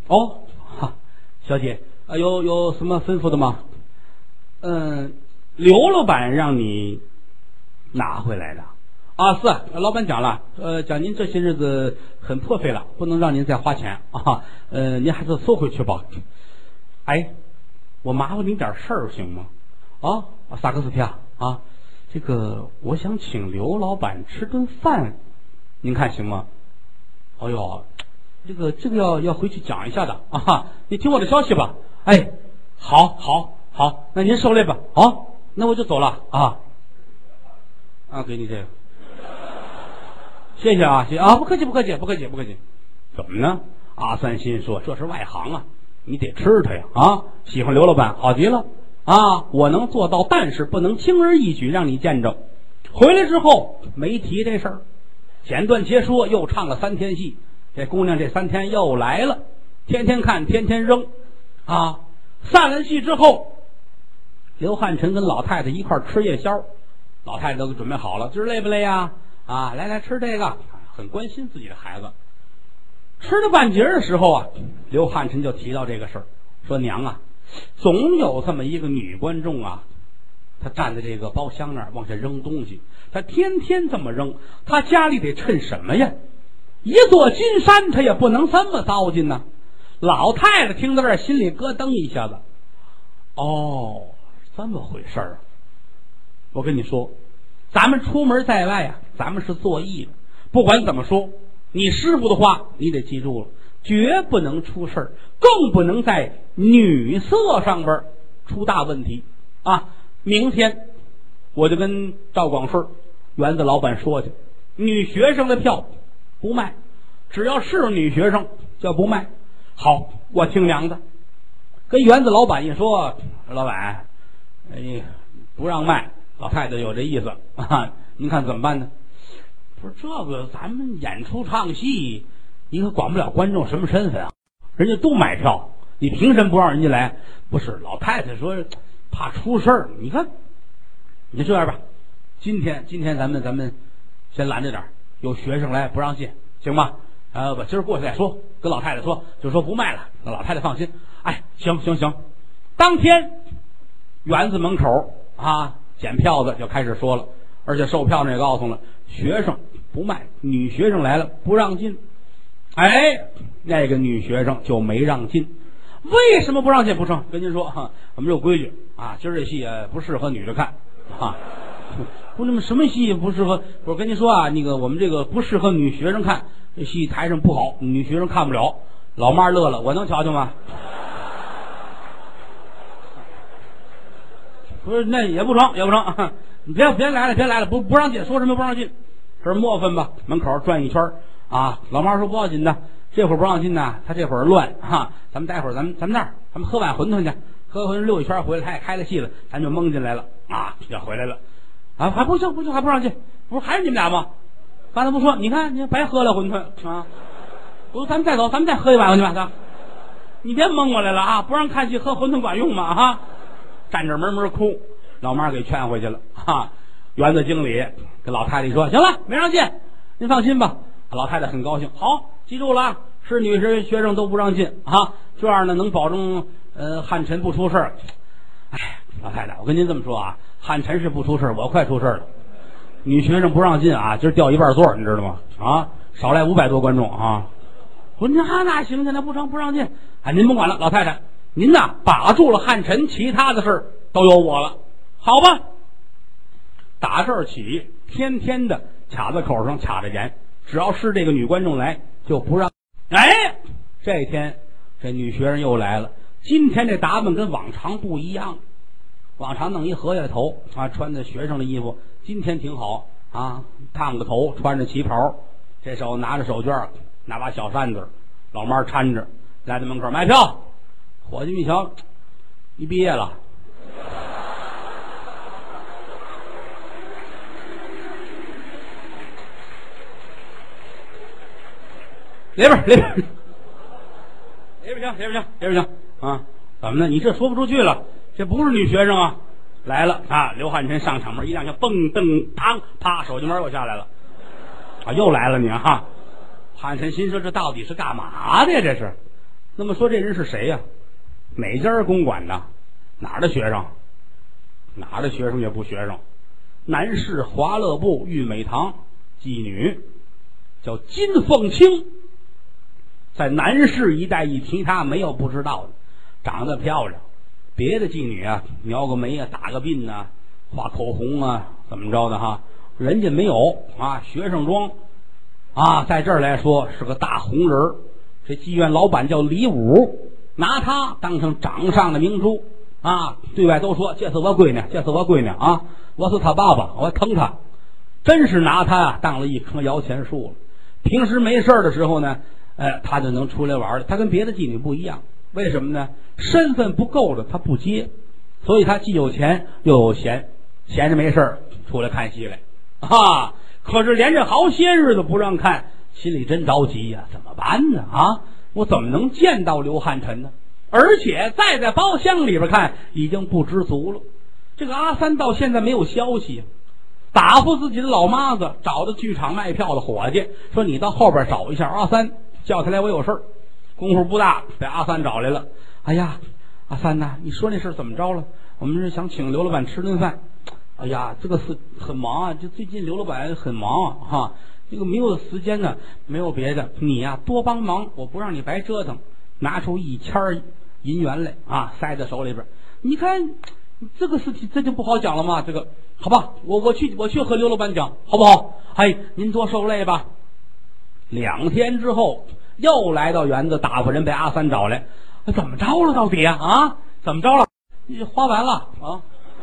哦，哈，小姐，有什么吩咐的吗？刘老板让你拿回来的。啊，是老板讲了，讲您这些日子很破费了，不能让您再花钱啊，您还是收回去吧。哎，我麻烦您点事儿行吗？啊，啥个事情啊？这个我想请刘老板吃顿饭，您看行吗？哎呦，这个要回去讲一下的啊！你听我的消息吧。哎，好，那您受累吧。好，那我就走了啊。给你这个。谢谢啊，谢谢啊，不客气。怎么呢？阿三心说这是外行啊，你得吃它呀啊！喜欢刘老板，好极了啊！我能做到，但是不能轻而易举让你见着。回来之后没提这事儿，简短截说，又唱了3天戏。这姑娘这3天又来了，天天看，天天扔啊！散完戏之后，刘汉臣跟老太太一块吃夜宵，老太太都给准备好了，今儿累不累呀？啊，来吃这个，很关心自己的孩子。吃到半截的时候啊，刘汉臣就提到这个事儿，说娘啊，总有这么一个女观众啊，她站在这个包厢那儿往下扔东西，她天天这么扔，她家里得趁什么呀？一座金山她也不能这么糟践呢。老太太听到这儿，心里咯噔一下子，哦，这么回事儿啊！我跟你说，咱们出门在外啊，咱们是做义的，不管怎么说，你师傅的话你得记住了，绝不能出事儿，更不能在女色上边出大问题啊！明天我就跟赵广顺园子老板说去，女学生的票不卖，只要是女学生就不卖。好，我听娘的。跟园子老板一说，老板，不让卖，老太太有这意思啊，您看怎么办呢？不是这个，咱们演出唱戏，你可管不了观众什么身份啊，人家都买票，你凭什么不让人家来？不是，老太太说怕出事儿，你看，你这样吧，今天咱们先拦着点，有学生来不让进，行吗？我今儿过去再说，跟老太太说，就说不卖了，让老太太放心。哎，行。当天园子门口啊，检票子就开始说了，而且售票呢也告诉了，学生不卖，女学生来了不让进。哎，那个女学生就没让进。为什么不让进？不成，跟您说哈，我们有规矩啊，今儿这戏不适合女的看啊。不，那么什么戏不适合？我跟您说啊，那个我们这个不适合女学生看，这戏台上不好，女学生看不了。老妈乐了，我能瞧瞧吗？不是，那也不成，你别来了，不让进，说什么不让进？这是磨分吧？门口转一圈啊，老妈说不要紧的，这会儿不让进呢，他这会儿乱哈，咱们待会儿咱们那儿，咱们喝碗馄饨去，喝馄饨溜一圈回来，他也开了戏了，咱就蒙进来了啊，要回来了啊，还不行，还不让进，不是还是你们俩吗？刚才不说，你看你白喝了馄饨啊，不是，咱们再走，咱们再喝一碗去吧，你别蒙我来了啊，不让看戏喝馄饨管用吗？啊，站着闷哭，老妈给劝回去了啊。园子经理跟老太太说，行了，没让进，您放心吧。老太太很高兴，好，记住了，是女学生都不让进啊，这样呢能保证汉臣不出事儿。哎，老太太，我跟您这么说啊，汉臣是不出事儿，我快出事儿了。女学生不让进啊，今儿掉一半座，你知道吗？啊，少来500多观众啊！我说那行，那不成，不让进。哎，您甭管了，老太太，您呐把住了汉臣，其他的事儿都有我了，好吧？打这儿起，天天的卡在口上，卡着严，只要是这个女观众来，就不让。哎，这天这女学生又来了，今天这打扮跟往常不一样。往常弄一荷叶头啊，穿的学生的衣服，今天挺好啊，烫个头，穿着旗袍，这手拿着手绢，拿把小扇子，老妈搀着来到门口买票。伙计一瞧，你毕业了。里边不行啊！怎么呢？你这说不出去了，这不是女学生啊！来了啊！刘汉臣上场门一亮，像蹦蹬嘡，啪，手机门又下来了啊！又来了你啊！汉臣心说这到底是干嘛的呀？这是那么说这人是谁呀？哪家公馆的？哪儿的学生？哪儿的学生也不学生。南市华乐部玉美堂妓女，叫金凤清。在南市一带一提她，没有不知道的。长得漂亮，别的妓女啊，描个眉啊，打个鬓啊，画口红啊，怎么着的哈？人家没有啊，学生装啊，在这儿来说是个大红人。这妓院老板叫李武，拿他当成掌上的明珠啊，对外都说这是我闺女，这是我闺女啊，我是他爸爸，我疼他。真是拿他啊当了一棵摇钱树了。平时没事的时候呢，他就能出来玩了。他跟别的妓女不一样，为什么呢？身份不够的他不接，所以他既有钱又有闲，闲着没事出来看戏来啊。可是连着好些日子不让看，心里真着急呀，怎么办呢？啊，我怎么能见到刘汉臣呢？而且再在包厢里边看，已经不知足了。这个阿三到现在没有消息，打发自己的老妈子找到剧场卖票的伙计，说你到后边找一下阿三，叫他来，我有事儿。功夫不大，被阿三找来了。哎呀，阿三呐，你说那事怎么着了？我们是想请刘老板吃顿饭。哎呀，这个是很忙啊，就最近刘老板很忙啊，哈，这个没有时间呢。没有别的，你呀多帮忙，我不让你白折腾。拿出1000银元来啊，塞在手里边。你看这个事情，这就不好讲了嘛。这个好吧，我去和刘老板讲，好不好？哎，您多受累吧。2天之后，又来到园子，打发人被阿三找来。怎么着了？到底啊？怎么着了？你花完了啊？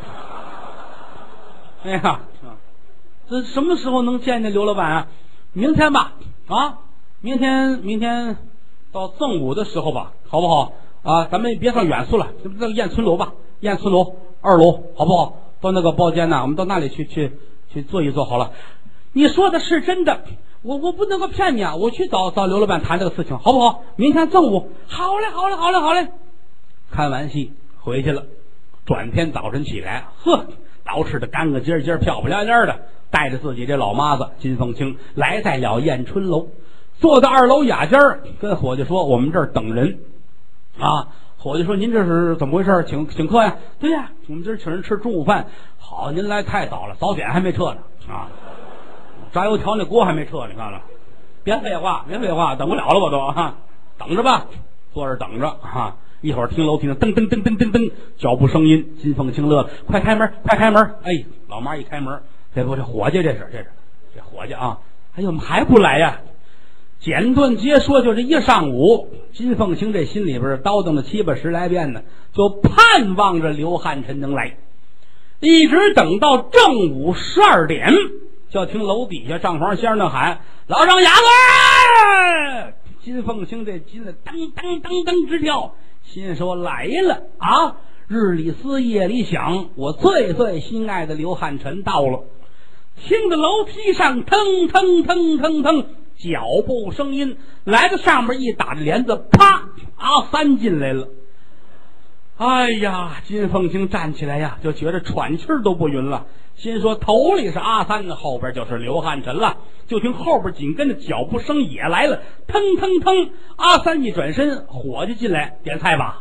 哎呀，这什么时候能见见刘老板啊？明天吧，啊，明天到正午的时候吧，好不好？啊，咱们别上远处了，那个燕村楼吧，燕村楼2楼，好不好？到那个包间呢，我们到那里去坐一坐好了。你说的是真的，我不能够骗你啊！我去找刘老板谈这个事情，好不好？明天正午。好嘞。看完戏回去了，转天早晨起来，呵，捯饬的干干净净、漂漂亮亮的，带着自己这老妈子金凤清来在了燕春楼，坐在2楼雅间儿，跟伙计说：“我们这儿等人啊。”伙计说：“您这是怎么回事？请客呀？”“对呀，我们今儿请人吃中午饭。”“好，您来太早了，早点还没撤呢啊，炸油条那锅还没撤，你看了。别废话，等不了了，我都啊，等着吧，坐这等着啊。”一会儿听楼梯上噔噔噔噔噔噔脚步声音，金凤清乐了，快开门！哎，老妈一开门，这伙计，这伙计啊！哎呦，怎么还不来呀？简短截说，就这一上午，金凤清这心里边叨叨了7、80来遍呢，就盼望着刘汉臣能来，一直等到正午12点，就听楼底下账房先生那喊：“老张牙子！”金凤清这筋子噔噔噔噔直跳。心说来了啊！日里思夜里想，我最最心爱的刘汉臣到了。听着楼梯上腾腾腾腾腾脚步声音，来到上面一打着帘子，啪，阿三进来了。哎呀，金凤清站起来呀，就觉得喘气儿都不匀了。心说头里是阿三，后边就是刘汉臣了。就听后边紧跟着脚步声也来了，腾腾腾，阿三一转身，伙计进来，点菜吧。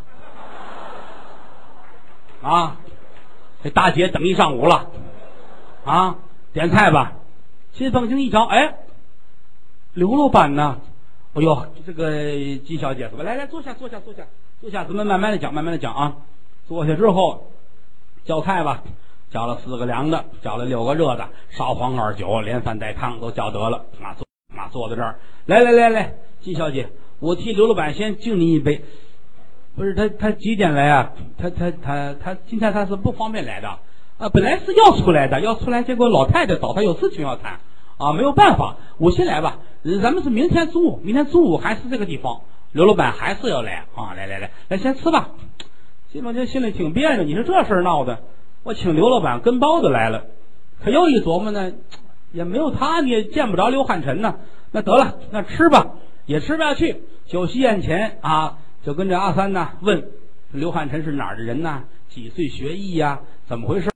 啊，这大姐等一上午了啊，点菜吧。金凤清一瞧，哎，刘老板呢？哎呦，这个金小姐，来坐下，咱们慢慢的讲啊。坐下之后叫菜吧，叫了4个凉的，叫了6个热的，烧黄2酒，连饭带汤都叫得了啊。坐在这儿，来，金小姐，我替刘老板先敬您一杯。不是他几点来啊？他今天他是不方便来的啊，本来是要出来，结果老太太找他有事情要谈啊，没有办法，我先来吧。咱们是明天中午还是这个地方，刘老板还是要来啊，来先吃吧。金凤清心里挺别扭，你说这事儿闹的，我请刘老板跟包子来了，可又一琢磨呢，也没有他，你也见不着刘汉臣呢。那得了，那吃吧，也吃不下去。酒席宴前啊，就跟着阿三呢问刘汉臣是哪儿的人呢？几岁学艺呀？怎么回事？